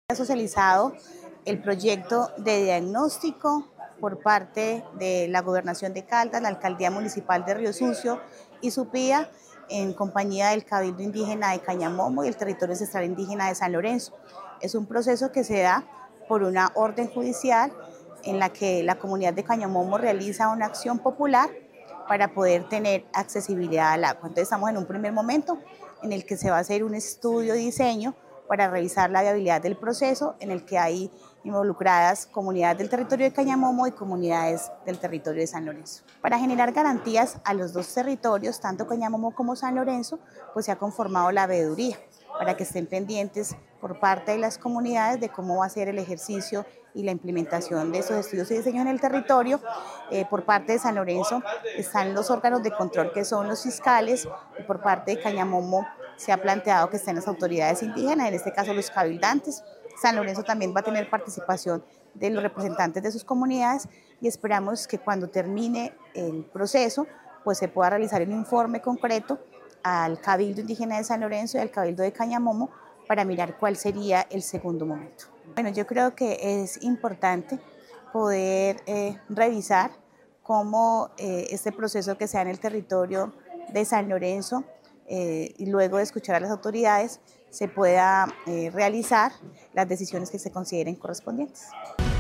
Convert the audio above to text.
Ha socializado el proyecto de diagnóstico por parte de la Gobernación de Caldas, la Alcaldía Municipal de Río Sucio y Supía, en compañía del Cabildo Indígena de Cañamomo y el Territorio Ancestral Indígena de San Lorenzo. Es un proceso que se da por una orden judicial en la que la comunidad de Cañamomo realiza una acción popular para poder tener accesibilidad al agua. Entonces estamos en un primer momento en el que se va a hacer un estudio de diseño para revisar la viabilidad del proceso, en el que hay involucradas comunidades del territorio de Cañamomo y comunidades del territorio de San Lorenzo. Para generar garantías a los dos territorios, tanto Cañamomo como San Lorenzo, pues se ha conformado la veeduría para que estén pendientes por parte de las comunidades de cómo va a ser el ejercicio y la implementación de esos estudios y diseños en el territorio. Por parte de San Lorenzo están los órganos de control, que son los fiscales, y por parte de Cañamomo se ha planteado que estén las autoridades indígenas, en este caso los cabildantes. San Lorenzo también va a tener participación de los representantes de sus comunidades y esperamos que cuando termine el proceso pues se pueda realizar un informe concreto al Cabildo Indígena de San Lorenzo y al Cabildo de Cañamomo para mirar cuál sería el segundo momento. Bueno, yo creo que es importante poder revisar cómo este proceso que se da en el territorio de San Lorenzo y luego de escuchar a las autoridades se pueda realizar las decisiones que se consideren correspondientes.